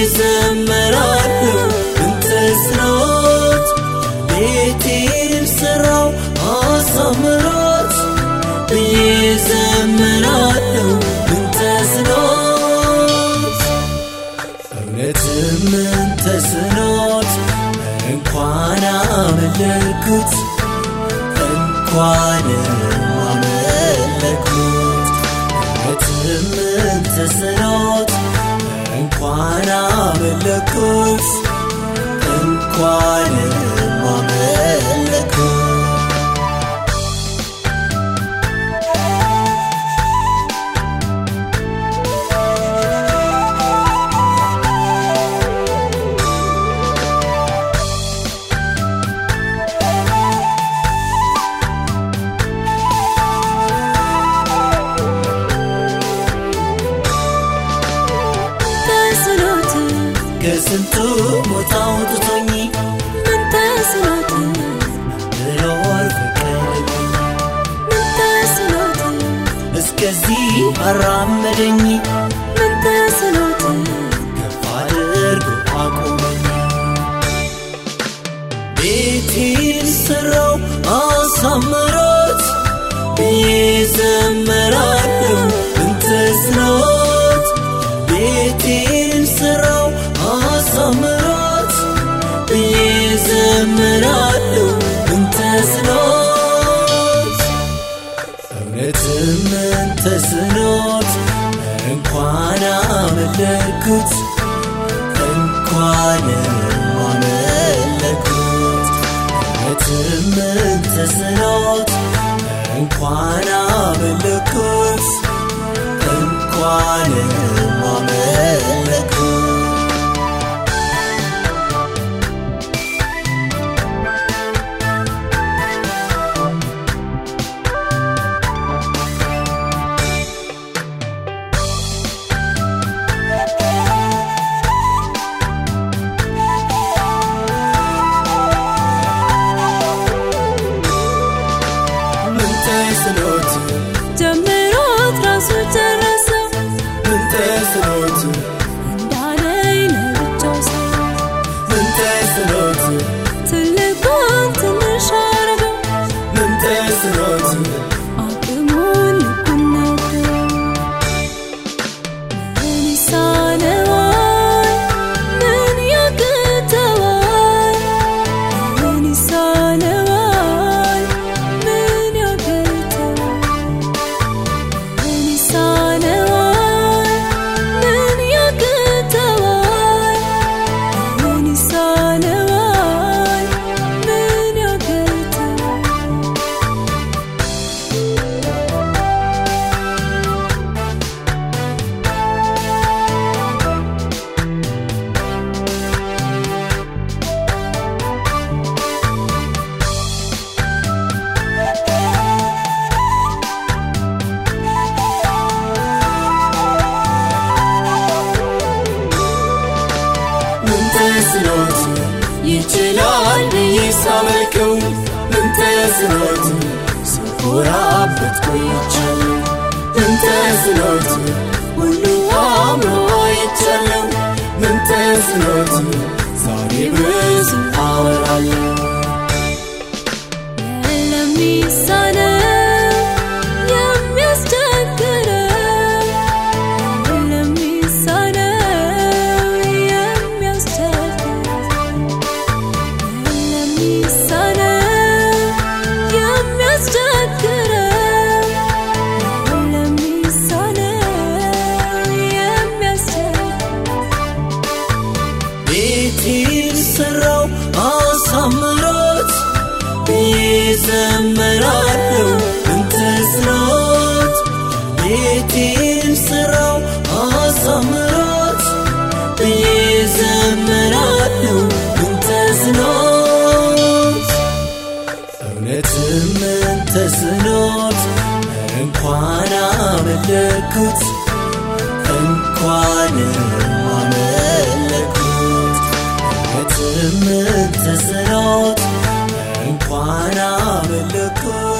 ዘመራለሁ እንተስኖት ቤቴን ስራው አሳምሮት ዘመራለሁ እንተስኖት እውነትም እንተስኖት እንኳን አመለኩት እንኳን አመለኩት እውነትም እንተስኖት እንኳን አመለኩት እንኳን አመለኩት ከስንቱ ሞት አውጥቶኝ ምን ተስኖት ልኖር ፈቀደልኝ ምን ተስኖት እስከዚህ አራመደኝ ምን ተስኖት ከፍ አድርጎ አቆመኝ ቤቴን ሰራው አሳምሮት ዘመራለሁ እንተስኖት ቤቴን ሰራው አሳምሮት ዘመራለሁ እንተስኖት እውነትም እንተስኖት እንኳን አመለኩት እንኳን አመለኩት እውነትም እንተስኖት እንኳን አመለኩት እንኳን አመለኩት ጀምሮት ራሱ ጨረሰው ምን ተስኖት እንዳለኝ ለብቻው ሰው ምን ተስኖት ትልቁን ትንሽ አረገው ምን ተስኖት አቅሙን ልኩን ነገረው ምን ይሳነዋል ምን ያቅተዋል ምን ይሳነዋል ምን ያቅተዋል ምን ይሳነዋል ምን ያቅተዋል ምን ይሳነዋል ምን ያቅተዋል ምን ተስኖት ይችላል ብዬ ሳመልከው ምን ተስኖት ስኮራበት ቆይቻለሁ ምን ተስኖት ሁሉ አምሮ አይቻለሁ ምን ተስኖት ዛሬ ብዙ አወራለሁ ለሚሳነው የሚያስቸግረው ለሚሳነው የሚያስቸግረው ለሚሳነው የሚያስቸግረው ለሚሳነው የሚያስቸግረው ቤቴን ሰራው አሳምሮት ዘመራለሁ እንተስኖት ቤቴን ሰራው አሳምሮት ዘመራለሁ እንተስኖት እውነትም እንተስኖት እንኳን አመለኩት እንኳን አመለኩት እውነትም እንተስኖት እንኳን አመለኩት